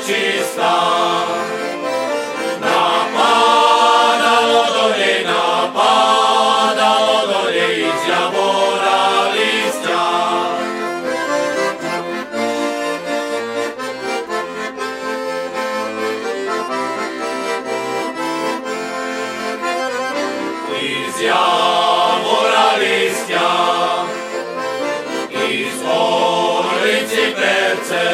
nečistá. Napadalo do nej z jabora listia. Z javora listia i z orlici perce.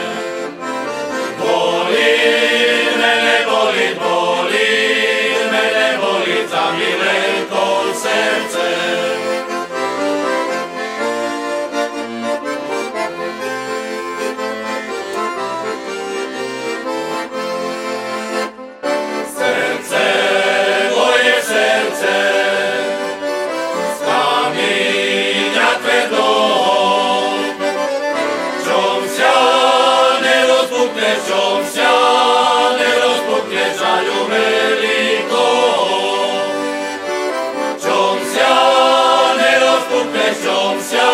Bolí mene bolí za milenkou srdce. Srdce, moje srdce, čom nerozpukne žaľu veľkou. Čom nerozpukne,